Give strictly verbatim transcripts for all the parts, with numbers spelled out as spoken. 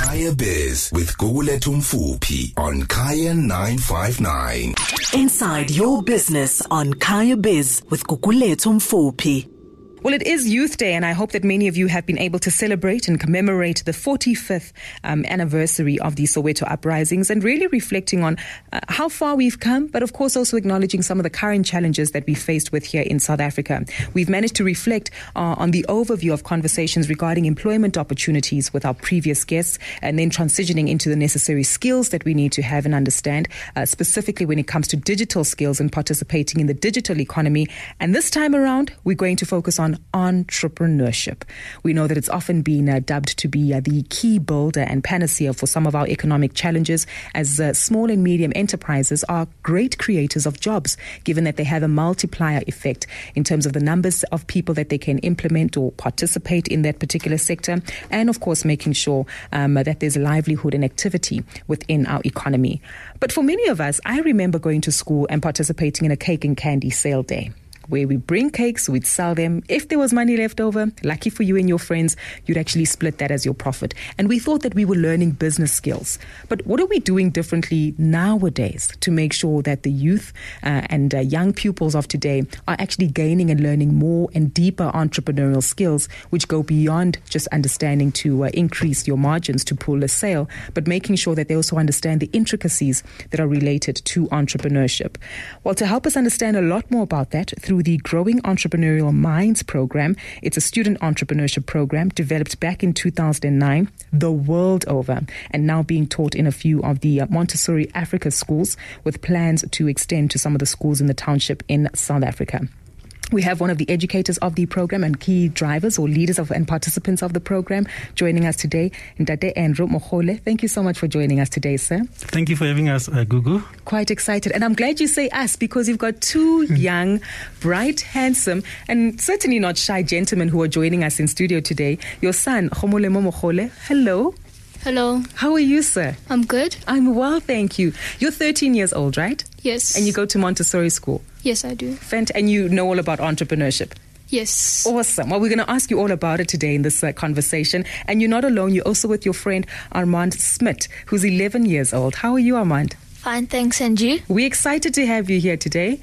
Kaya Biz with Gugulethu Mfuphi on Kaya nine five nine. Inside your business on Kaya Biz with Gugulethu Mfuphi. Well, it is Youth Day, and I hope that many of you have been able to celebrate and commemorate the forty-fifth um, anniversary of the Soweto uprisings, and really reflecting on uh, how far we've come, but of course also acknowledging some of the current challenges that we faced with here in South Africa. We've managed to reflect uh, on the overview of conversations regarding employment opportunities with our previous guests, and then transitioning into the necessary skills that we need to have and understand, uh, specifically when it comes to digital skills and participating in the digital economy. And this time around, we're going to focus on entrepreneurship. We know that it's often been uh, dubbed to be uh, the key builder and panacea for some of our economic challenges, as uh, small and medium enterprises are great creators of jobs, given that they have a multiplier effect in terms of the numbers of people that they can implement or participate in that particular sector, and of course making sure um, that there's livelihood and activity within our economy. But for many of us, I remember going to school and participating in a cake and candy sale day, where we bring cakes, we'd sell them. If there was money left over, lucky for you and your friends, you'd actually split that as your profit. And we thought that we were learning business skills. But what are we doing differently nowadays to make sure that the youth uh, and uh, young pupils of today are actually gaining and learning more and deeper entrepreneurial skills, which go beyond just understanding to uh, increase your margins to pull a sale, but making sure that they also understand the intricacies that are related to entrepreneurship? Well, to help us understand a lot more about that, through the Growing Entrepreneurial Minds program. It's a student entrepreneurship program developed back in two thousand nine, the world over, and now being taught in a few of the Montessori Africa schools, with plans to extend to some of the schools in the township in South Africa. We have one of the educators of the program and key drivers or leaders of and participants of the program joining us today, Ntate Andrew Mogole. Thank you so much for joining us today, sir. Thank you for having us, uh, Gugu. Quite excited. And I'm glad you say us, because you've got two young, bright, handsome, and certainly not shy gentlemen who are joining us in studio today. Your son, Khomolemo Mogole. Hello. Hello. How are you, sir? I'm good. I'm well, thank you. You're thirteen years old, right? Yes. And you go to Montessori school? Yes, I do. Fant- and you know all about entrepreneurship? Yes. Awesome. Well, we're going to ask you all about it today in this uh, conversation. And you're not alone. You're also with your friend Armand Smith, who's eleven years old. How are you, Armand? Fine, thanks, and you? We're excited to have you here today.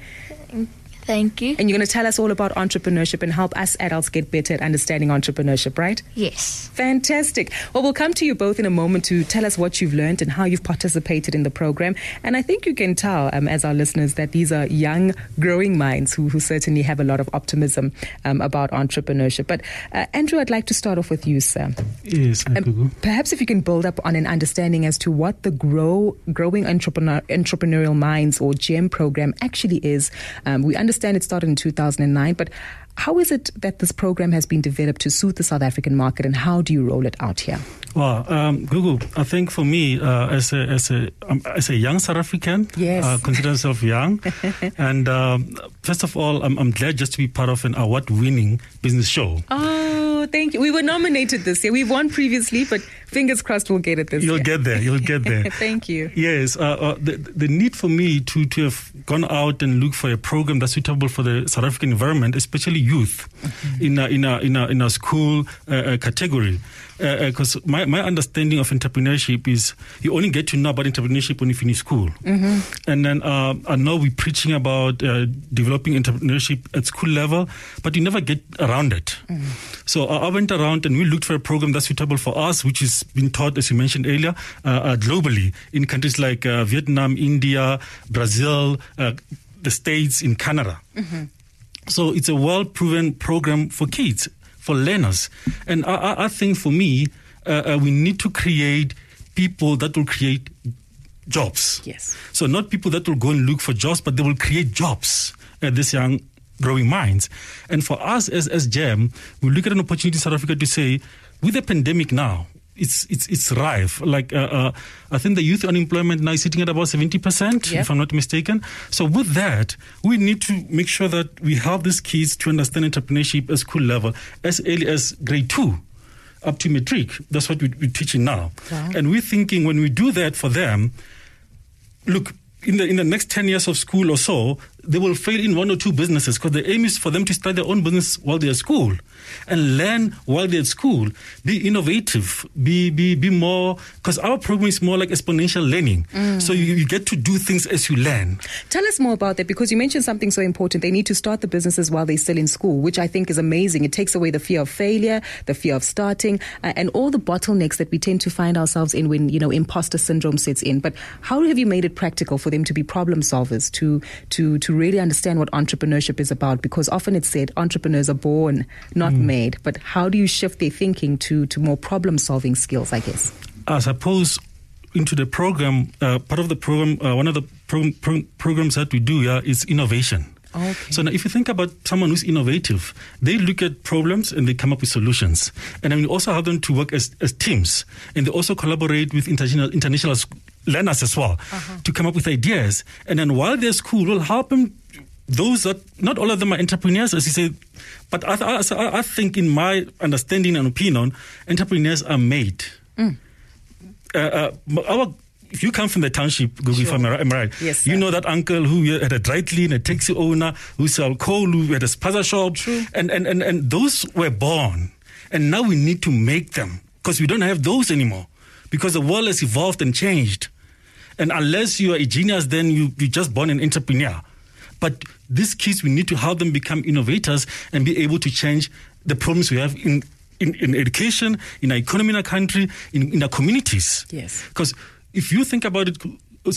Thank you. And you're going to tell us all about entrepreneurship and help us adults get better at understanding entrepreneurship, right? Yes. Fantastic. Well, we'll come to you both in a moment to tell us what you've learned and how you've participated in the program. And I think you can tell, um, as our listeners, that these are young, growing minds who, who certainly have a lot of optimism um, about entrepreneurship. But uh, Andrew, I'd like to start off with you, sir. Yes, um, perhaps if you can build up on an understanding as to what the grow, Growing Entrepreneur, Entrepreneurial Minds, or GEM program, actually is. Um, we understand it started in two thousand nine, but how is it that this program has been developed to suit the South African market, and how do you roll it out here? Well, um, Gugu, I think for me, uh, as a as a um, as a young South African, yes. uh, consider myself young, and um, first of all, I'm, I'm glad just to be part of an award-winning business show. Oh, thank you. We were nominated this year. We've won previously, but fingers crossed we'll get it this You'll year. You'll get there. You'll get there. Thank you. Yes, uh, uh, the the need for me to to have gone out and look for a program that's suitable for the South African environment, especially youth, mm-hmm. in a, in a in a in a school uh, uh, category. Because uh, my, my understanding of entrepreneurship is you only get to know about entrepreneurship when you finish school. Mm-hmm. And then uh, I know we're preaching about uh, developing entrepreneurship at school level, but you never get around it. Mm-hmm. So uh, I went around and we looked for a program that's suitable for us, which is being taught, as you mentioned earlier, uh, uh, globally in countries like uh, Vietnam, India, Brazil, uh, the States, in Canada. Mm-hmm. So it's a well-proven program for kids, for learners. And I, I think for me, uh, uh, we need to create people that will create jobs. Yes. So not people that will go and look for jobs, but they will create jobs at this young growing minds. And for us as, as GEM, we look at an opportunity in South Africa to say, with the pandemic now, it's it's it's rife. Like uh, uh, I think the youth unemployment now is sitting at about seventy percent, yep. if I'm not mistaken. So with that, we need to make sure that we help these kids to understand entrepreneurship at school level as early as grade two up to matric. That's what we, we're teaching now. Wow. And we're thinking when we do that for them, look, in the in the next ten years of school or so, they will fail in one or two businesses because the aim is for them to start their own business while they're at school and learn while they're at school. Be innovative, be be be more, because our program is more like exponential learning. Mm. So you, you get to do things as you learn. Tell us more about that, because you mentioned something so important. They need to start the businesses while they're still in school, which I think is amazing. It takes away the fear of failure, the fear of starting, uh, and all the bottlenecks that we tend to find ourselves in when, you know, imposter syndrome sets in. But how have you made it practical for them to be problem solvers, to to to really understand what entrepreneurship is about? Because often it's said entrepreneurs are born, not mm. made. But how do you shift their thinking to, to more problem-solving skills, I guess? I suppose into the program, uh, part of the program, uh, one of the pro- pro- programs that we do yeah, is innovation. Okay. So now if you think about someone who's innovative, they look at problems and they come up with solutions. And then we also have them to work as, as teams. And they also collaborate with international international learners as well uh-huh. to come up with ideas. And then while they're at school, we'll help them. Those that, not all of them are entrepreneurs, as you say, but I, I, I think in my understanding and opinion, entrepreneurs are made. Mm. Uh, uh, our If you come from the township, Google, sure. if I'm right, yes, sir. You know that uncle who had a dry clean, a taxi owner, who sell coal, who had a spaza shop. True. And, and, and, and those were born. And now we need to make them, because we don't have those anymore, because the world has evolved and changed. And unless you are a genius, then you, you're just born an entrepreneur. But these kids, we need to help them become innovators and be able to change the problems we have in, in, in education, in our economy in our country, in, in our communities. Yes. Because if you think about it,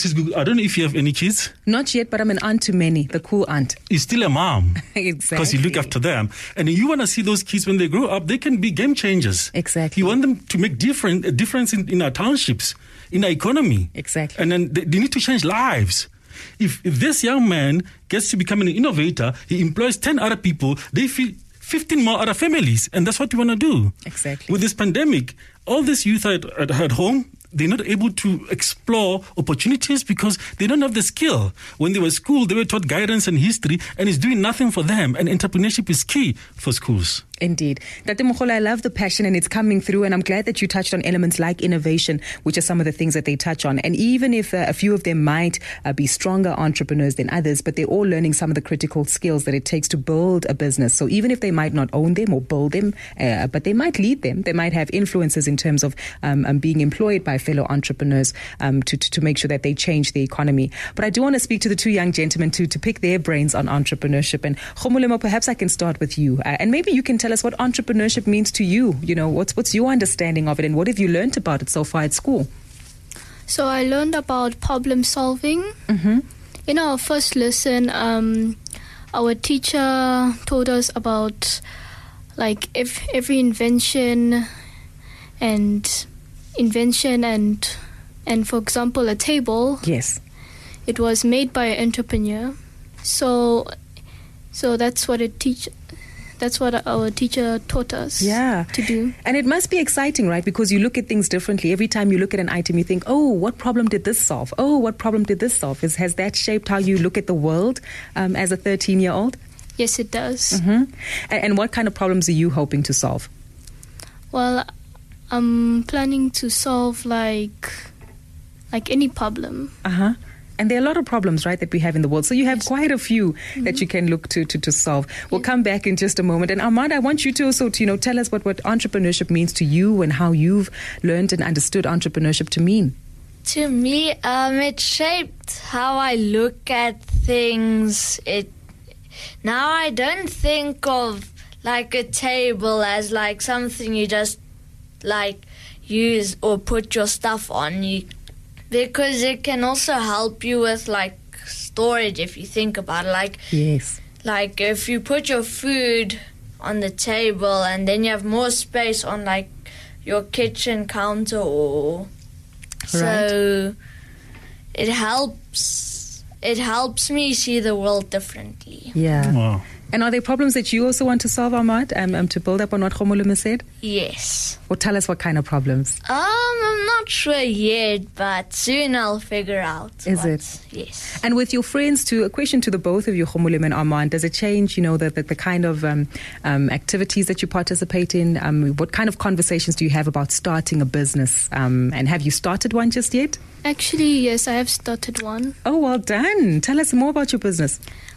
I don't know if you have any kids. Not yet, but I'm an aunt to many, the cool aunt. You're still a mom. Exactly. Because you look after them. And you want to see those kids when they grow up, they can be game changers. Exactly. You want them to make different, a difference in, in our townships, in our economy. Exactly. And then they, they need to change lives. If, if this young man gets to become an innovator, he employs ten other people, they feed fifteen more other families. And that's what we want to do. Exactly. With this pandemic, all this youth at, at, at home, they're not able to explore opportunities because they don't have the skill. When they were at school, they were taught guidance and history, and it's doing nothing for them. And entrepreneurship is key for schools. Indeed. Tate Mogola, I love the passion and it's coming through, and I'm glad that you touched on elements like innovation, which are some of the things that they touch on. And even if uh, a few of them might uh, be stronger entrepreneurs than others, but they're all learning some of the critical skills that it takes to build a business. So even if they might not own them or build them, uh, but they might lead them, they might have influences in terms of um, um, being employed by fellow entrepreneurs um, to, to, to make sure that they change the economy. But I do want to speak to the two young gentlemen to, to pick their brains on entrepreneurship. And Khomolemo, perhaps I can start with you. Uh, and maybe you can tell us what entrepreneurship means to you. You know, what's what's your understanding of it, and what have you learned about it so far at school? So I learned about problem solving. Mm-hmm. In our first lesson, um, our teacher told us about like if every invention and invention and and for example a table. Yes. It was made by an entrepreneur. So so that's what it teach. That's what our teacher taught us yeah. to do. And it must be exciting, right? Because you look at things differently. Every time you look at an item, you think, oh, what problem did this solve? Oh, what problem did this solve? Is, has that shaped how you look at the world um, as a thirteen-year-old? Yes, it does. Mm-hmm. And, and what kind of problems are you hoping to solve? Well, I'm planning to solve like like any problem. Uh-huh. And there are a lot of problems, right, that we have in the world. So you have yes. quite a few mm-hmm. that you can look to to, to solve. We'll yes. come back in just a moment. And Ahmad, I want you to also to, you know, tell us what, what entrepreneurship means to you and how you've learned and understood entrepreneurship to mean. To me, um, it shaped how I look at things. It now I don't think of like a table as like something you just like use or put your stuff on. You Because it can also help you with, like, storage if you think about it. Like, yes. Like, if you put your food on the table and then you have more space on, like, your kitchen counter or... Right. So, it helps... It helps me see the world differently. Yeah. Wow. And are there problems that you also want to solve, Ahmad, um, um, to build up on what Khomolemo said? Yes. Well, tell us what kind of problems. Um, I'm not sure yet, but soon I'll figure out. Is what, it? Yes. And with your friends, too, a question to the both of you, Khomolemo and Ahmad, does it change, you know, the, the, the kind of um, um, activities that you participate in? Um, what kind of conversations do you have about starting a business? Um, and have you started one just yet? Actually, yes, I have started one. Oh, well done. Tell us more about your business.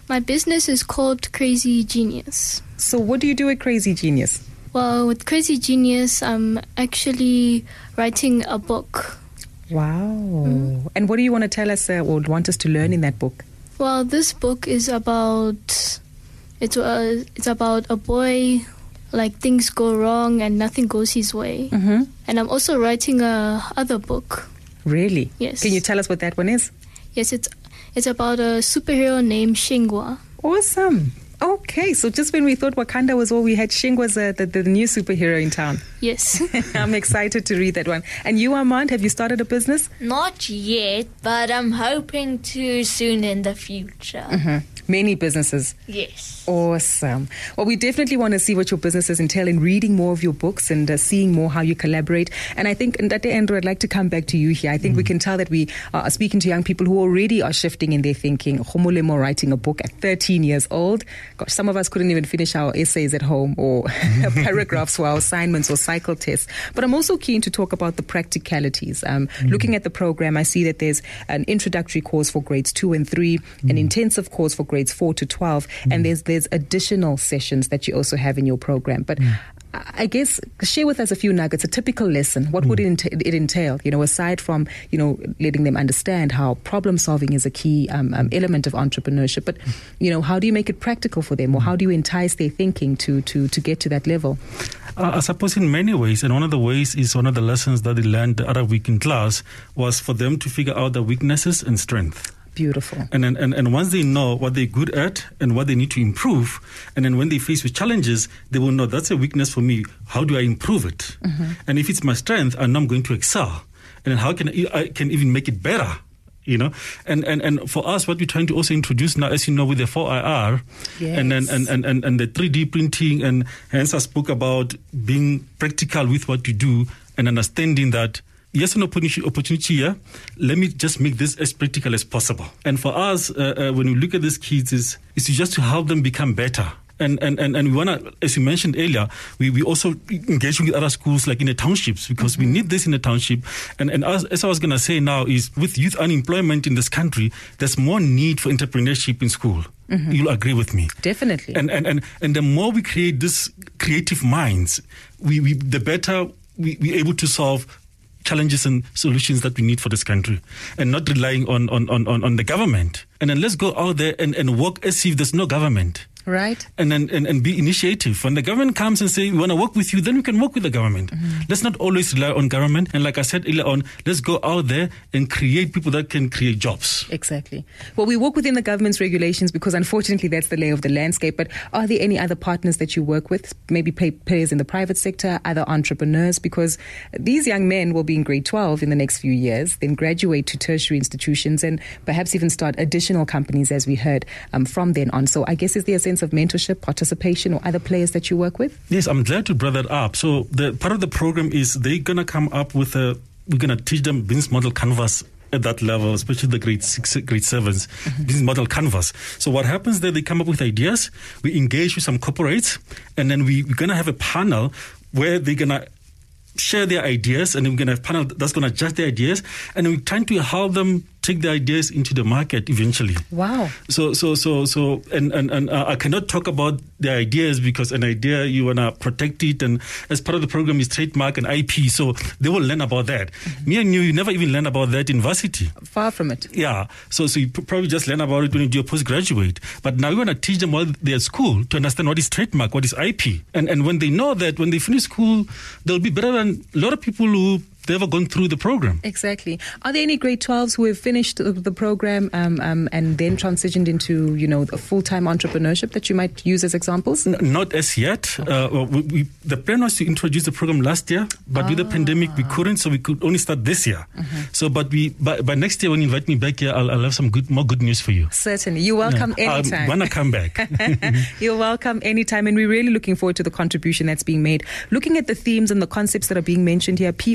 My business is called Crazy Genius. So what do you do at Crazy Genius? Well, with Crazy Genius, I'm actually writing a book. Wow. Mm. And what do you want to tell us uh, or want us to learn in that book? Well, this book is about, it's, uh, it's about a boy, like things go wrong and nothing goes his way. Mm-hmm. And I'm also writing a other book. Really? Yes. Can you tell us what that one is? Yes, it's it's about a superhero named Shingwa. Awesome. Okay, so just when we thought Wakanda was all we had, Shingwa's uh, the, the new superhero in town. Yes. I'm excited to read that one. And you, Armand, have you started a business? Not yet, but I'm hoping to soon in the future. Mm-hmm. Many businesses. Yes. Awesome. Well, we definitely want to see what your businesses entail in reading more of your books and uh, seeing more how you collaborate. And I think, Ndate Andrew, I'd like to come back to you here. I think mm. we can tell that we are speaking to young people who already are shifting in their thinking. Khomolemo writing a book at thirteen years old. Gosh, some of us couldn't even finish our essays at home or paragraphs for our assignments or cycle tests. But I'm also keen to talk about the practicalities. Um, mm. Looking at the program, I see that there's an introductory course for grades two and three, mm. an intensive course for grades four to twelve, mm. and there's there's additional sessions that you also have in your program. But mm. I guess share with us a few nuggets, a typical lesson. What mm. would it, ent- it entail, you know, aside from, you know, letting them understand how problem solving is a key um, um, element of entrepreneurship, but, you know, how do you make it practical for them, or how do you entice their thinking to, to, to get to that level? Uh, I suppose in many ways, and one of the ways is one of the lessons that they learned the other week in class was for them to figure out their weaknesses and strengths. Beautiful. And, and and once they know what they're good at and what they need to improve, and then when they face with challenges, they will know that's a weakness for me. How do I improve it? Mm-hmm. And if it's my strength, I know I'm going to excel. And then how can I, I can even make it better? You know, and, and, and for us, what we're trying to also introduce now, as you know, with the four I R, yes. and then and, and, and, and the three D printing, and hence I spoke about being practical with what you do and understanding that. Yes, an opportunity, opportunity here. Let me just make this as practical as possible. And for us, uh, uh, when we look at these kids, is is to just to help them become better. And and, and, and we want to, as you mentioned earlier, we, we also engage with other schools like in the townships, because mm-hmm. we need this in the township. And, and as, as I was going to say now is with youth unemployment in this country, there's more need for entrepreneurship in school. Mm-hmm. You'll agree with me. Definitely. And and, and, and the more we create these creative minds, we, we the better we, we're able to solve challenges and solutions that we need for this country, and not relying on, on, on, on the government. And then let's go out there and, and work as if there's no government. Right. And then and, and be initiative. When the government comes and say, we want to work with you, then we can work with the government. Mm-hmm. Let's not always rely on government. And like I said earlier on, let's go out there and create people that can create jobs. Exactly. Well, we work within the government's regulations because unfortunately that's the lay of the landscape. But are there any other partners that you work with? Maybe pay, players in the private sector, other entrepreneurs? Because these young men will be in grade twelve in the next few years, then graduate to tertiary institutions and perhaps even start additional companies, as we heard, um, from then on. So I guess is there a sense of mentorship, participation, or other players that you work with? Yes, I'm glad to bring that up. So the part of the program is they're going to come up with a, we're going to teach them business model canvas at that level, especially the grade six, grade sevens, mm-hmm. business model canvas. So what happens there, they come up with ideas, we engage with some corporates, and then we, we're going to have a panel where they're going to share their ideas, and then we're going to have a panel that's going to judge their ideas, and we're trying to help them take the ideas into the market eventually. Wow. So, so, so, so, and, and, and uh, I cannot talk about the ideas because an idea, you want to protect it. And as part of the program is trademark and I P. So they will learn about that. Mm-hmm. Me and you, you never even learn about that in varsity. Far from it. Yeah. So, so you probably just learn about it when you do a postgraduate. But now we want to teach them while they're at school to understand what is trademark, what is I P. And, and when they know that, when they finish school, they'll be better than a lot of people who they've ever gone through the program. Exactly. Are there any grade twelves who have finished the program um, um, and then transitioned into, you know, a full-time entrepreneurship that you might use as examples? N- not as yet. Okay. Uh, we, we, the plan was to introduce the program last year, but ah. with the pandemic we couldn't, so we could only start this year. Mm-hmm. So, but we by, by next year when you invite me back here, I'll, I'll have some good, more good news for you. Certainly. You're welcome yeah. anytime. I want to come back. You're welcome anytime, and we're really looking forward to the contribution that's being made. Looking at the themes and the concepts that are being mentioned here, P R versus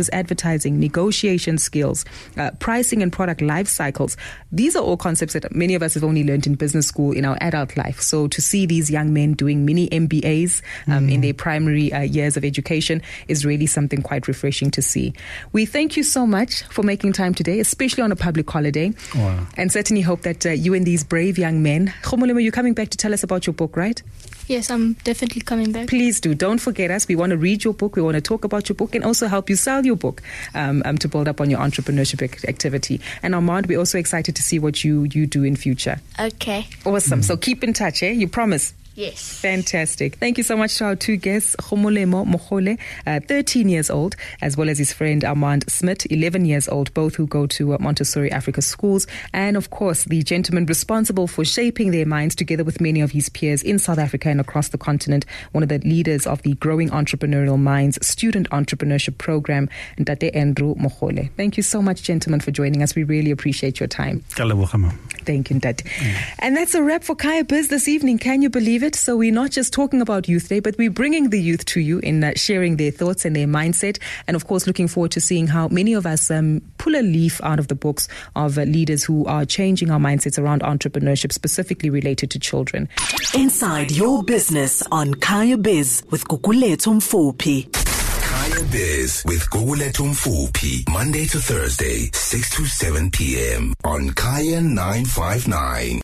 versus advertising, negotiation skills, uh, pricing and product life cycles. These are all concepts that many of us have only learned in business school in our adult life. So to see these young men doing mini M B As um, mm. in their primary uh, years of education is really something quite refreshing to see. We thank you so much for making time today, especially on a public holiday. Wow. And certainly hope that uh, you and these brave young men. Khomolemo, you're coming back to tell us about your book, right? Yes, I'm definitely coming back. Please do. Don't forget us. We want to read your book. We want to talk about your book and also help you sell your book um, um, to build up on your entrepreneurship ac- activity. And Armand, we're also excited to see what you, you do in future. Okay. Awesome. Mm. So keep in touch, eh? You promise? Yes. Fantastic. Thank you so much to our two guests, Khomolemo Mogole, uh, thirteen years old, as well as his friend Armand Smith, eleven years old, both who go to uh, Montessori Africa schools. And of course, the gentleman responsible for shaping their minds together with many of his peers in South Africa and across the continent, one of the leaders of the Growing Entrepreneurial Minds Student Entrepreneurship Program, Ntate Andrew Mogole. Thank you so much, gentlemen, for joining us. We really appreciate your time. Thank you, Ntate. Mm. And that's a wrap for Kaya Biz this evening. Can you believe it? So we're not just talking about Youth Day, but we're bringing the youth to you in uh, sharing their thoughts and their mindset. And of course, looking forward to seeing how many of us um, pull a leaf out of the books of uh, leaders who are changing our mindsets around entrepreneurship, specifically related to children. Inside Your Business on Kaya Biz with Gugulethu Mfuphi. Kaya Biz with Gugulethu Mfuphi, Monday to Thursday, six to seven p.m. on Kaya nine five nine.